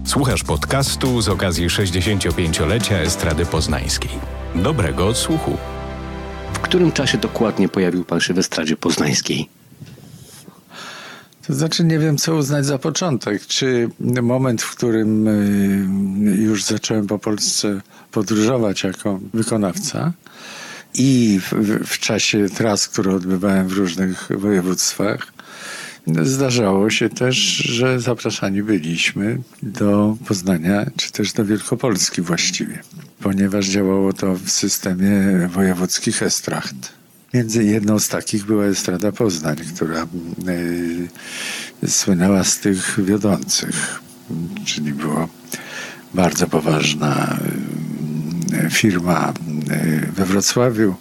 Słuchasz podcastu z okazji 65-lecia Estrady Poznańskiej. Dobrego odsłuchu. W którym czasie dokładnie pojawił pan się w Estradzie Poznańskiej? To znaczy nie wiem, co uznać za początek. Czy moment, w którym już zacząłem po Polsce podróżować jako wykonawca i w czasie tras, które odbywałem w różnych województwach, zdarzało się też, że zapraszani byliśmy do Poznania, czy też do Wielkopolski właściwie, ponieważ działało to w systemie wojewódzkich estrad. Między jedną z takich była Estrada Poznań, która słynęła z tych wiodących, czyli była bardzo poważna firma we Wrocławiu,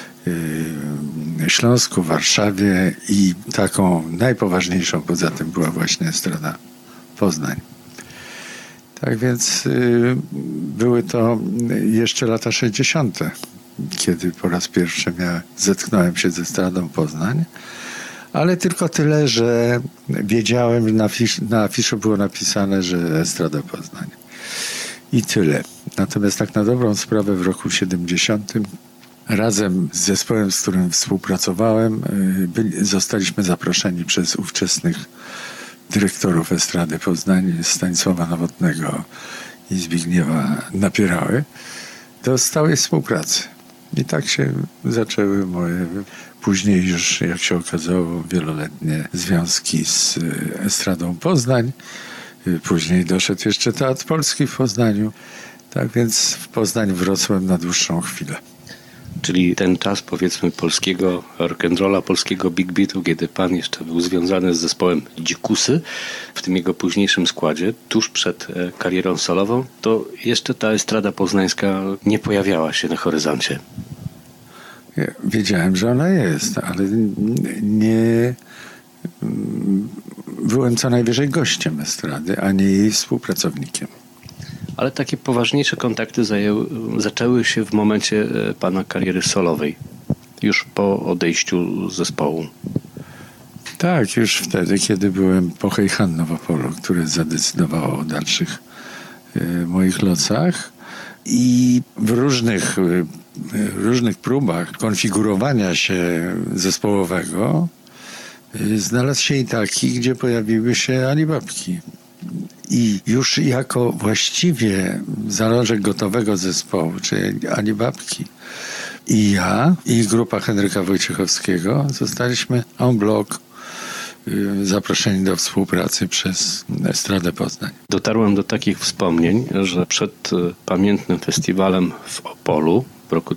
Śląsku, Warszawie i taką najpoważniejszą poza tym była właśnie Estrada Poznań. Tak więc były to jeszcze lata 60., kiedy po raz pierwszy zetknąłem się z Estradą Poznań, ale tylko tyle, że wiedziałem, na afiszu było napisane, że Estrada Poznań. I tyle. Natomiast tak na dobrą sprawę w roku 70 razem z zespołem, z którym współpracowałem, zostaliśmy zaproszeni przez ówczesnych dyrektorów Estrady Poznań, Stanisława Nowotnego i Zbigniewa Napierały, do stałej współpracy. I tak się zaczęły moje później już, jak się okazało, wieloletnie związki z Estradą Poznań. Później doszedł jeszcze Teatr Polski w Poznaniu. Tak więc w Poznań wrosłem na dłuższą chwilę. Czyli ten czas, powiedzmy, polskiego rock'n'rolla, polskiego big beatu, kiedy pan jeszcze był związany z zespołem Dzikusy, w tym jego późniejszym składzie, tuż przed karierą solową, to jeszcze ta Estrada Poznańska nie pojawiała się na horyzoncie. Ja wiedziałem, że ona jest, ale nie byłem co najwyżej gościem Estrady, a nie jej współpracownikiem. Ale takie poważniejsze kontakty zaczęły się w momencie pana kariery solowej, już po odejściu z zespołu. Tak, już wtedy, kiedy byłem po Hejhan Nowopolu, które zadecydowało o dalszych moich losach i w różnych próbach konfigurowania się zespołowego znalazł się i taki, gdzie pojawiły się Alibabki. I już jako właściwie zalążek gotowego zespołu, czyli Alibabki, i ja, i grupa Henryka Wojciechowskiego zostaliśmy en bloc zaproszeni do współpracy przez Estradę Poznań. Dotarłem do takich wspomnień, że przed pamiętnym festiwalem w Opolu w roku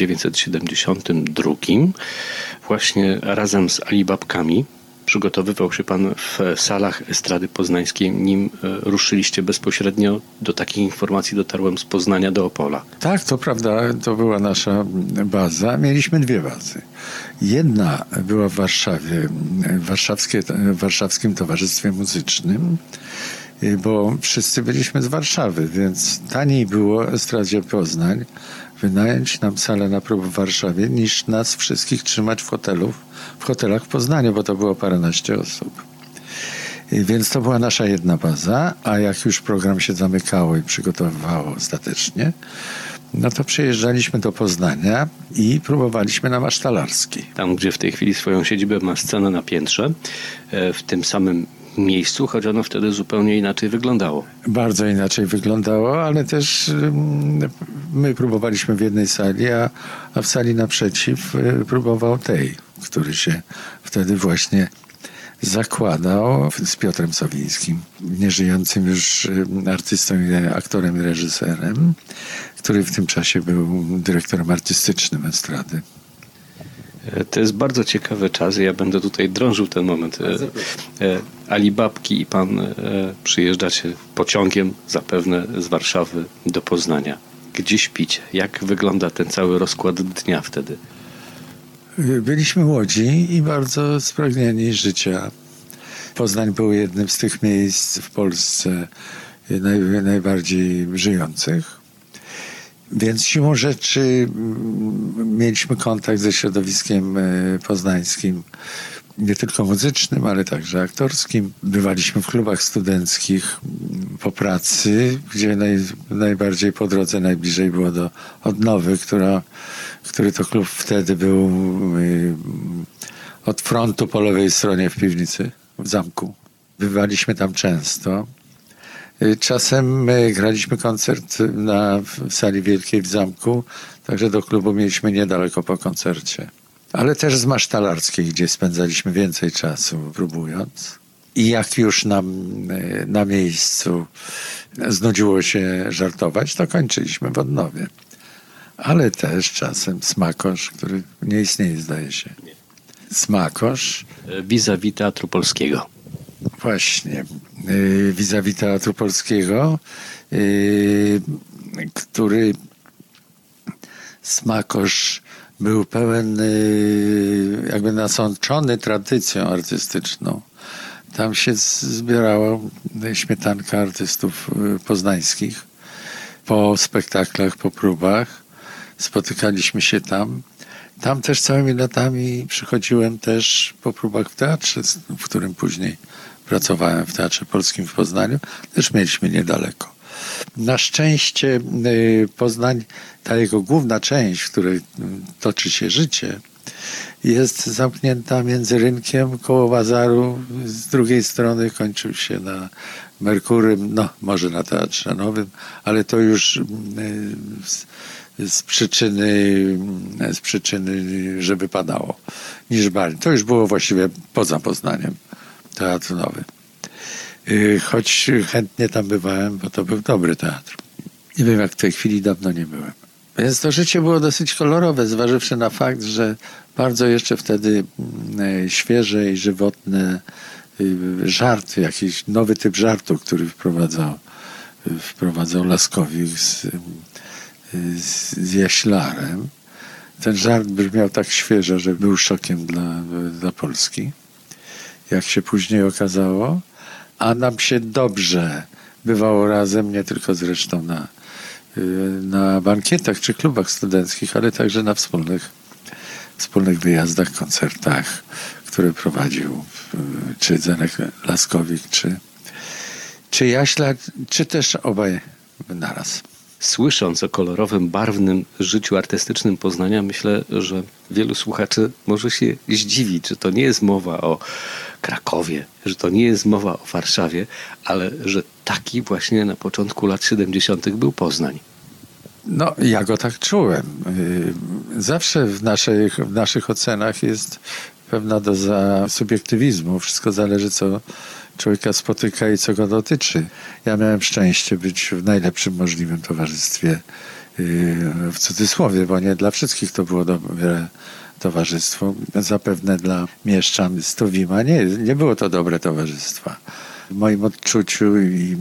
1972 właśnie razem z Alibabkami przygotowywał się pan w salach Estrady Poznańskiej, nim ruszyliście bezpośrednio. Do takich informacji dotarłem z Poznania do Opola. Tak, to prawda, to była nasza baza. Mieliśmy dwie bazy. Jedna była w Warszawie, w Warszawskim Towarzystwie Muzycznym, bo wszyscy byliśmy z Warszawy, więc taniej było Estradzie Poznań wynająć nam salę na próby w Warszawie, niż nas wszystkich trzymać w hotelach w Poznaniu, bo to było paręnaście osób. Więc to była nasza jedna baza, a jak już program się zamykało i przygotowywało ostatecznie, no to przyjeżdżaliśmy do Poznania i próbowaliśmy na Masztalarskiej. Tam, gdzie w tej chwili swoją siedzibę ma Scena na piętrze, w tym samym miejscu, choć ono wtedy zupełnie inaczej wyglądało. Bardzo inaczej wyglądało, ale też my próbowaliśmy w jednej sali, a w sali naprzeciw próbował tej, który się wtedy właśnie zakładał z Piotrem Sowińskim, nieżyjącym już artystą, aktorem i reżyserem, który w tym czasie był dyrektorem artystycznym Estrady. To jest bardzo ciekawy czas i ja będę tutaj drążył ten moment. Alibabki i pan przyjeżdżacie pociągiem zapewne z Warszawy do Poznania. Gdzie śpicie? Jak wygląda ten cały rozkład dnia wtedy? Byliśmy młodzi i bardzo spragnieni życia. Poznań był jednym z tych miejsc w Polsce najbardziej żyjących. Więc siłą rzeczy mieliśmy kontakt ze środowiskiem poznańskim nie tylko muzycznym, ale także aktorskim. Bywaliśmy w klubach studenckich po pracy, gdzie najbardziej po drodze najbliżej było do Odnowy, który to klub wtedy był od frontu po lewej stronie w piwnicy, w zamku. Bywaliśmy tam często. Czasem graliśmy koncert w sali wielkiej w zamku, także do klubu mieliśmy niedaleko po koncercie. Ale też z Masztalarskiej, gdzie spędzaliśmy więcej czasu próbując. I jak już nam na miejscu znudziło się żartować, to kończyliśmy w Odnowie. Ale też czasem Smakosz, który nie istnieje, zdaje się. Smakosz. Vis-a-vis Teatru Polskiego. Właśnie. Vis-a-vis Teatru Polskiego, który Smakosz był pełen, jakby nasączony tradycją artystyczną. Tam się zbierała śmietanka artystów poznańskich. Po spektaklach, po próbach spotykaliśmy się tam. Tam też całymi latami przychodziłem też po próbach w teatrze, w którym później pracowałem, w Teatrze Polskim w Poznaniu. Też mieliśmy niedaleko. Na szczęście Poznań, ta jego główna część, w której toczy się życie, jest zamknięta między rynkiem koło bazaru. Z drugiej strony kończył się na Merkurym, no może na Teatrze Nowym, ale to już z przyczyny, że wypadało, niż bali. To już było właściwie poza Poznaniem, Teatr Nowy. Choć chętnie tam bywałem, bo to był dobry teatr. Nie wiem, jak w tej chwili dawno nie byłem. Więc to życie było dosyć kolorowe, zważywszy na fakt, że bardzo jeszcze wtedy świeże i żywotne żarty, jakiś nowy typ żartu, który wprowadzał Laskowik z Jaślarem. Ten żart brzmiał tak świeżo, że był szokiem dla Polski, jak się później okazało. A nam się dobrze bywało razem, nie tylko zresztą na bankietach czy klubach studenckich, ale także na wspólnych wyjazdach, koncertach, które prowadził czy Zenek Laskowik, czy Jaślar, czy też obaj naraz. Słysząc o kolorowym, barwnym życiu artystycznym Poznania, myślę, że wielu słuchaczy może się zdziwić, że to nie jest mowa o Krakowie, że to nie jest mowa o Warszawie, ale że taki właśnie na początku lat 70. był Poznań. No, ja go tak czułem. Zawsze w naszych ocenach jest pewna doza subiektywizmu. Wszystko zależy, co człowieka spotyka i co go dotyczy. Ja miałem szczęście być w najlepszym możliwym towarzystwie, w cudzysłowie, bo nie dla wszystkich to było dobre towarzystwo. Zapewne dla mieszczan z Tuwima nie było to dobre towarzystwo. W moim odczuciu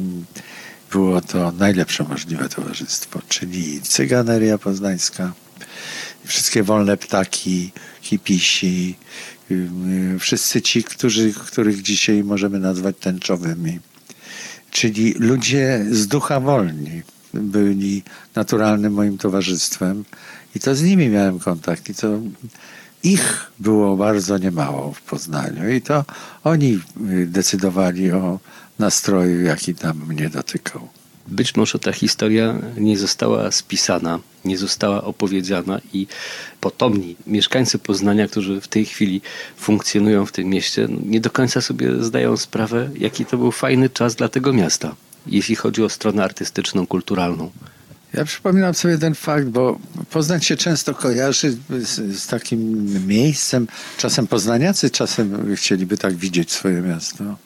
było to najlepsze możliwe towarzystwo, czyli Cyganeria Poznańska, wszystkie wolne ptaki, hipisi, wszyscy ci, których dzisiaj możemy nazwać tęczowymi. Czyli ludzie z ducha wolni byli naturalnym moim towarzystwem i to z nimi miałem kontakt i to ich było bardzo niemało w Poznaniu i to oni decydowali o nastroju, jaki tam mnie dotykał. Być może ta historia nie została spisana, nie została opowiedziana i potomni mieszkańcy Poznania, którzy w tej chwili funkcjonują w tym mieście, nie do końca sobie zdają sprawę, jaki to był fajny czas dla tego miasta, jeśli chodzi o stronę artystyczną, kulturalną. Ja przypominam sobie ten fakt, bo Poznań się często kojarzy z takim miejscem, czasem poznaniacy, czasem chcieliby tak widzieć swoje miasto.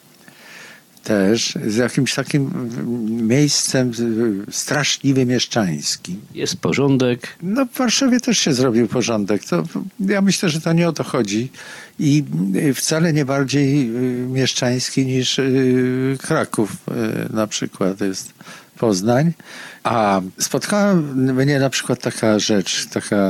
Też z jakimś takim miejscem straszliwie mieszczańskim. Jest porządek. No w Warszawie też się zrobił porządek. Ja myślę, że to nie o to chodzi. I wcale nie bardziej mieszczański niż Kraków na przykład jest Poznań. A spotkała mnie na przykład taka rzecz,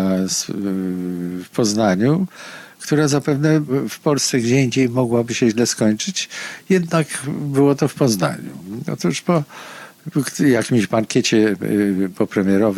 w Poznaniu, która zapewne w Polsce gdzie indziej mogłaby się źle skończyć, jednak było to w Poznaniu. Otóż po jakimś bankiecie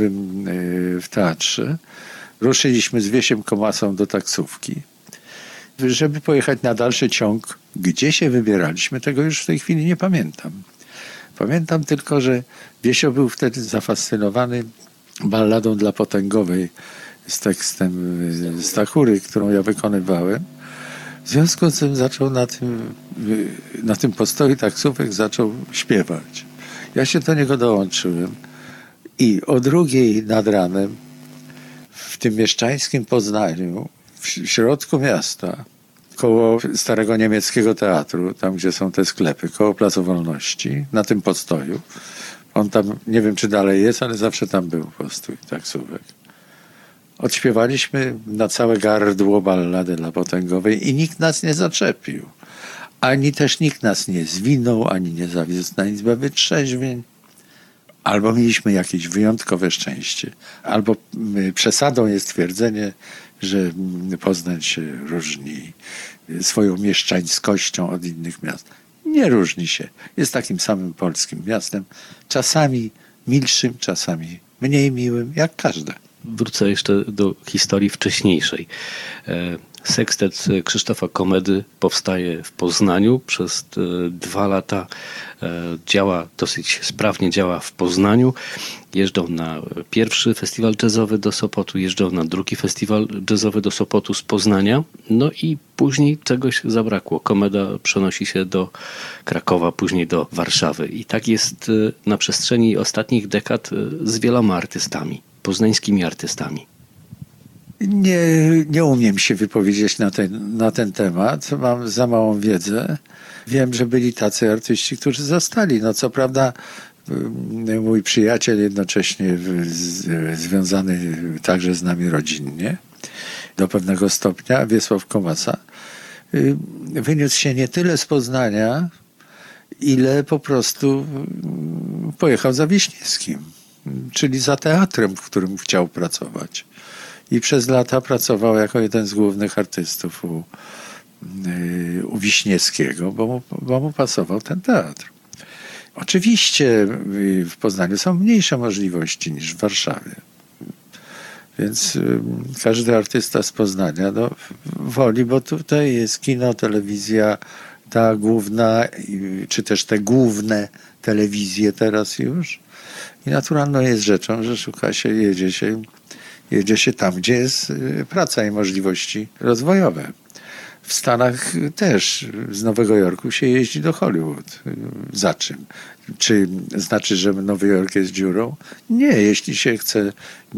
popremierowym w teatrze ruszyliśmy z Wiesiem Komasą do taksówki żeby pojechać na dalszy ciąg. Gdzie się wybieraliśmy, tego już w tej chwili nie pamiętam. Pamiętam tylko, że Wiesio był wtedy zafascynowany balladą dla potęgowej z tekstem Stachury, którą ja wykonywałem. W związku z tym zaczął na tym postoju taksówek zaczął śpiewać. Ja się do niego dołączyłem i o 2:00 nad ranem w tym mieszczańskim Poznaniu, w środku miasta, koło starego niemieckiego teatru, tam gdzie są te sklepy, koło Placu Wolności, na tym postoju. On tam, nie wiem czy dalej jest, ale zawsze tam był postój taksówek. Odśpiewaliśmy na całe gardło balladę dla potęgowej i nikt nas nie zaczepił. Ani też nikt nas nie zwinął, ani nie zawiózł na Izbę Wytrzeźwień. Albo mieliśmy jakieś wyjątkowe szczęście, albo przesadą jest twierdzenie, że Poznań się różni swoją mieszczańskością od innych miast. Nie różni się. Jest takim samym polskim miastem, czasami milszym, czasami mniej miłym, jak każde. Wrócę jeszcze do historii wcześniejszej. Sekstet Krzysztofa Komedy powstaje w Poznaniu. Przez 2 lata dosyć sprawnie działa w Poznaniu. Jeżdżą na pierwszy festiwal jazzowy do Sopotu, jeżdżą na drugi festiwal jazzowy do Sopotu z Poznania. No i później czegoś zabrakło. Komeda przenosi się do Krakowa, później do Warszawy. I tak jest na przestrzeni ostatnich dekad z wieloma artystami, poznańskimi artystami. Nie umiem się wypowiedzieć na ten temat. Mam za małą wiedzę. Wiem, że byli tacy artyści, którzy zostali. No co prawda mój przyjaciel, jednocześnie związany także z nami rodzinnie, do pewnego stopnia, Wiesław Komasa, wyniósł się nie tyle z Poznania, ile po prostu pojechał za Wiśniewskim, czyli za teatrem, w którym chciał pracować. I przez lata pracował jako jeden z głównych artystów u Wiśniewskiego, bo mu pasował ten teatr. Oczywiście w Poznaniu są mniejsze możliwości niż w Warszawie. Więc każdy artysta z Poznania woli, bo tutaj jest kino, telewizja, ta główna, czy też te główne telewizje teraz już. I naturalną jest rzeczą, że szuka się, jedzie się tam, gdzie jest praca i możliwości rozwojowe. W Stanach też z Nowego Jorku się jeździ do Hollywood. Za czym? Czy znaczy, że Nowy Jork jest dziurą? Nie, jeśli się chce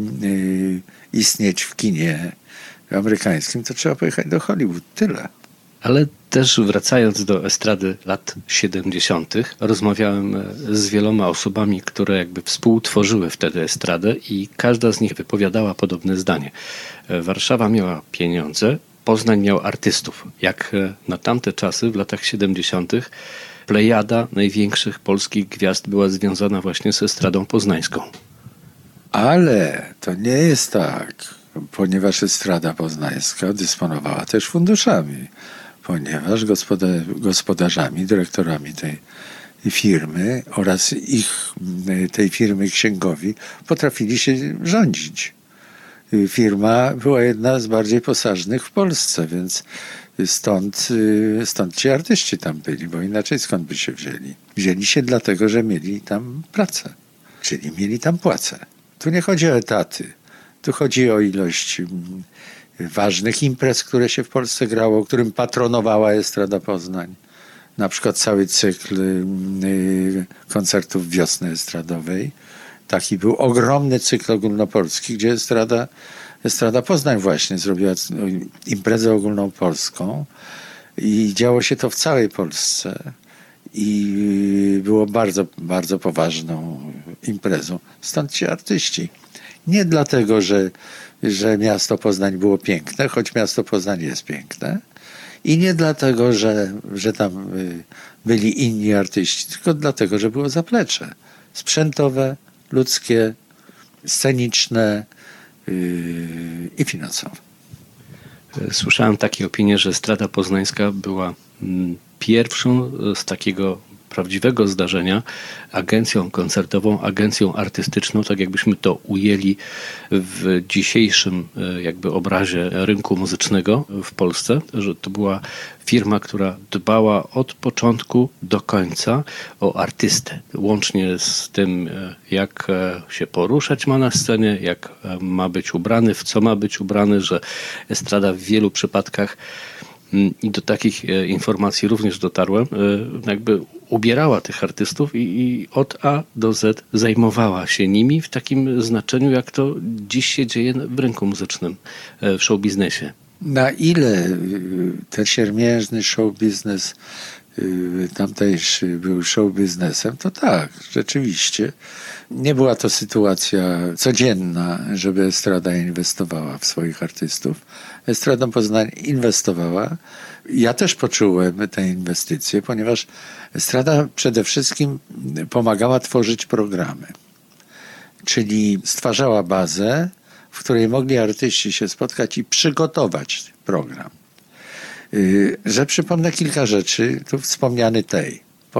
istnieć w kinie amerykańskim, to trzeba pojechać do Hollywood. Tyle. Ale też wracając do estrady lat 70., rozmawiałem z wieloma osobami, które jakby współtworzyły wtedy estradę i każda z nich wypowiadała podobne zdanie. Warszawa miała pieniądze, Poznań miał artystów. Jak na tamte czasy, w latach 70., plejada największych polskich gwiazd była związana właśnie z estradą poznańską. Ale to nie jest tak, ponieważ estrada poznańska dysponowała też funduszami, ponieważ gospodarzami, dyrektorami tej firmy oraz tej firmy księgowi potrafili się rządzić. Firma była jedna z bardziej posażnych w Polsce, więc stąd ci artyści tam byli, bo inaczej skąd by się wzięli? Wzięli się dlatego, że mieli tam pracę, czyli mieli tam płacę. Tu nie chodzi o etaty, tu chodzi o ilość ważnych imprez, które się w Polsce grało, którym patronowała Estrada Poznań. Na przykład cały cykl koncertów wiosny estradowej. Taki był ogromny cykl ogólnopolski, gdzie Estrada Poznań właśnie zrobiła imprezę ogólnopolską i działo się to w całej Polsce i było bardzo, bardzo poważną imprezą. Stąd ci artyści. Nie dlatego, że miasto Poznań było piękne, choć miasto Poznań jest piękne, i nie dlatego, że tam byli inni artyści, tylko dlatego, że było zaplecze sprzętowe, ludzkie, sceniczne i finansowe. Słyszałem takie opinie, że Estrada Poznańska była pierwszą z takiego prawdziwego zdarzenia agencją koncertową, agencją artystyczną, tak jakbyśmy to ujęli w dzisiejszym jakby obrazie rynku muzycznego w Polsce, że to była firma, która dbała od początku do końca o artystę. Łącznie z tym, jak się poruszać ma na scenie, jak ma być ubrany, w co ma być ubrany, że estrada w wielu przypadkach i do takich informacji również dotarłem, jakby ubierała tych artystów i od A do Z zajmowała się nimi w takim znaczeniu, jak to dziś się dzieje w rynku muzycznym, w show biznesie. Na ile ten siermiężny show biznes tamtejszy był show biznesem, to tak, rzeczywiście. Nie była to sytuacja codzienna, żeby estrada inwestowała w swoich artystów. Estrada Poznań inwestowała. Ja też poczułem te inwestycje, ponieważ estrada przede wszystkim pomagała tworzyć programy. Czyli stwarzała bazę, w której mogli artyści się spotkać i przygotować program. Że przypomnę kilka rzeczy, tu wspomniany Tej.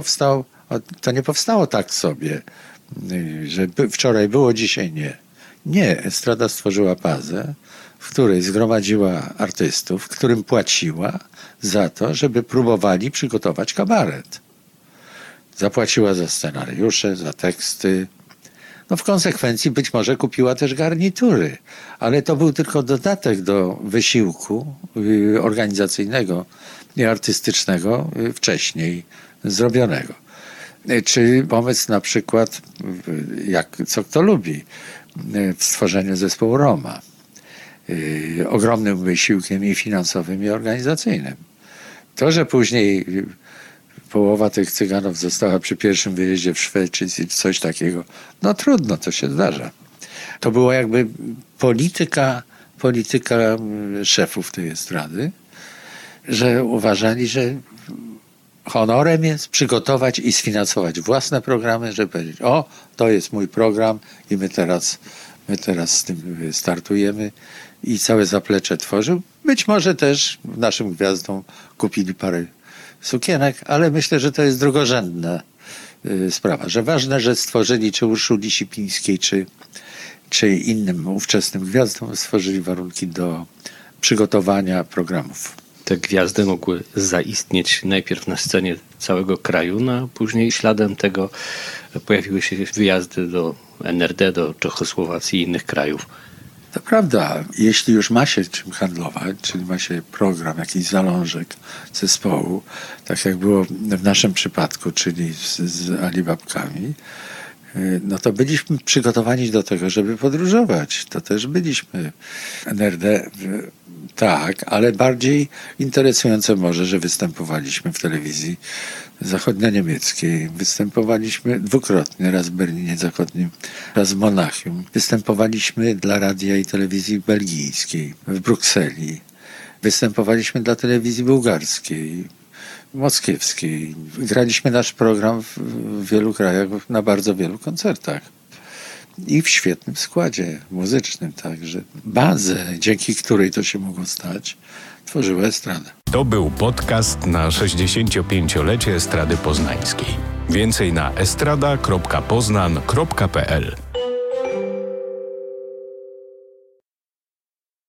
To nie powstało tak sobie, że wczoraj było, dzisiaj nie. Nie, estrada stworzyła bazę, w której zgromadziła artystów, którym płaciła za to, żeby próbowali przygotować kabaret. Zapłaciła za scenariusze, za teksty. No w konsekwencji być może kupiła też garnitury, ale to był tylko dodatek do wysiłku organizacyjnego i artystycznego wcześniej zrobionego. Czy pomysł na przykład, co kto lubi, w stworzeniu zespołu Roma. Ogromnym wysiłkiem i finansowym, i organizacyjnym. To, że później połowa tych Cyganów została przy pierwszym wyjeździe w Szwecji, czy coś takiego, no trudno, to się zdarza. To była jakby polityka szefów tej estrady, że uważali, że honorem jest przygotować i sfinansować własne programy, żeby powiedzieć, to jest mój program i my teraz z tym startujemy i całe zaplecze tworzył. Być może też naszym gwiazdom kupili parę sukienek, ale myślę, że to jest drugorzędna sprawa, że ważne, że stworzyli czy Urszuli Sipińskiej, czy innym ówczesnym gwiazdom stworzyli warunki do przygotowania programów. Te gwiazdy mogły zaistnieć najpierw na scenie całego kraju, a później śladem tego pojawiły się wyjazdy do NRD, do Czechosłowacji i innych krajów. To prawda, jeśli już ma się czym handlować, czyli ma się program, jakiś zalążek zespołu, tak jak było w naszym przypadku, czyli z Alibabkami, no to byliśmy przygotowani do tego, żeby podróżować. To też byliśmy NRD, tak, ale bardziej interesujące może, że występowaliśmy w telewizji zachodnio-niemieckiej. Występowaliśmy dwukrotnie, raz w Berlinie Zachodnim, raz w Monachium. Występowaliśmy dla radia i telewizji belgijskiej w Brukseli. Występowaliśmy dla telewizji bułgarskiej, moskiewskiej. Graliśmy nasz program w wielu krajach, na bardzo wielu koncertach. I w świetnym składzie muzycznym, także bazę, dzięki której to się mogło stać, tworzyła estrada. To był podcast na 65-lecie Estrady Poznańskiej. Więcej na estrada.poznan.pl